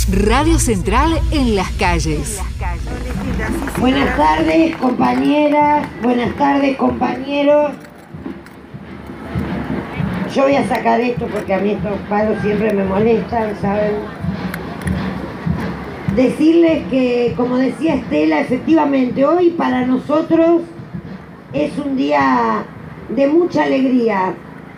Radio Central en las calles. Buenas tardes, compañeras. Buenas tardes, compañeros. Yo voy a sacar esto porque a mí estos palos siempre me molestan, ¿saben? Decirles que, como decía Estela, efectivamente hoy para nosotros es un día de mucha alegría,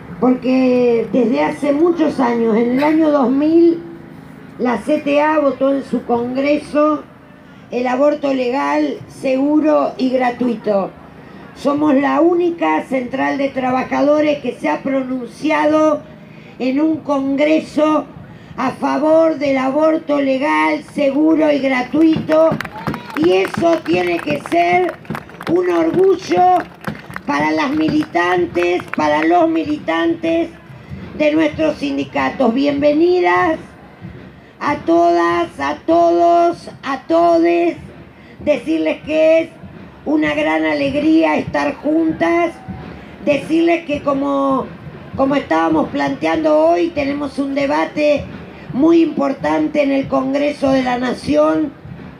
porque desde hace muchos años, en el año 2000, la CTA votó en su congreso el aborto legal, seguro y gratuito. Somos la única central de trabajadores que se ha pronunciado en un congreso a favor del aborto legal, seguro y gratuito, y eso tiene que ser un orgullo para las militantes, para los militantes de nuestros sindicatos. Bienvenidas a todas, a todos, a todes, decirles que es una gran alegría estar juntas, decirles que como estábamos planteando hoy, tenemos un debate muy importante en el Congreso de la Nación,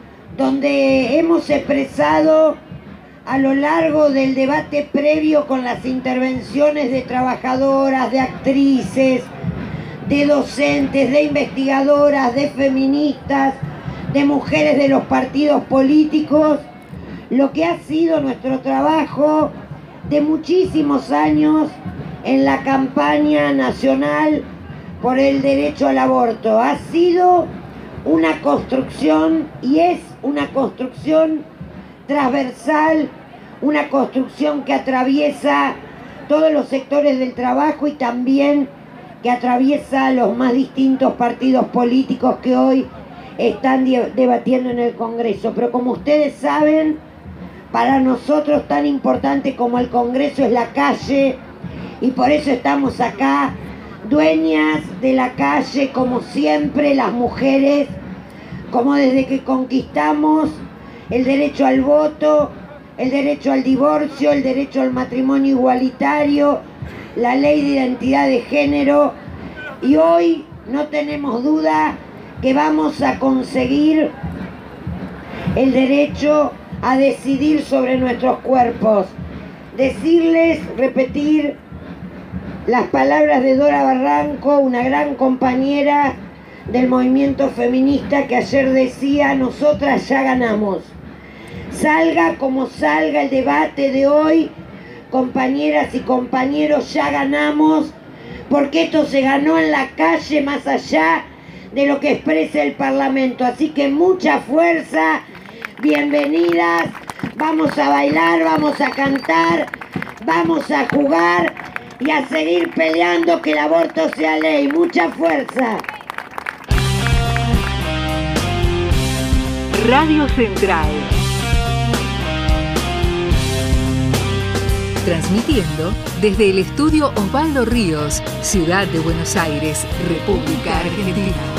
donde hemos expresado a lo largo del debate previo con las intervenciones de trabajadoras, de actrices, de docentes, de investigadoras, de feministas, de mujeres de los partidos políticos, lo que ha sido nuestro trabajo de muchísimos años en la campaña nacional por el derecho al aborto. Ha sido una construcción y es una construcción transversal, una construcción que atraviesa todos los sectores del trabajo y también que atraviesa los más distintos partidos políticos que hoy están debatiendo en el Congreso. Pero como ustedes saben, para nosotros tan importante como el Congreso es la calle, y por eso estamos acá, dueñas de la calle, como siempre, las mujeres, como desde que conquistamos el derecho al voto, el derecho al divorcio, el derecho al matrimonio igualitario, la ley de identidad de género, y hoy no tenemos duda que vamos a conseguir el derecho a decidir sobre nuestros cuerpos. Decirles, repetir las palabras de Dora Barranco, una gran compañera del movimiento feminista, que ayer decía: nosotras ya ganamos. Salga como salga el debate de hoy, compañeras y compañeros, ya ganamos, porque esto se ganó en la calle, más allá de lo que expresa el Parlamento. Así que mucha fuerza, bienvenidas, vamos a bailar, vamos a cantar, vamos a jugar y a seguir peleando que el aborto sea ley. Mucha fuerza. Radio Central. Transmitiendo desde el estudio Osvaldo Ríos, Ciudad de Buenos Aires, República Argentina.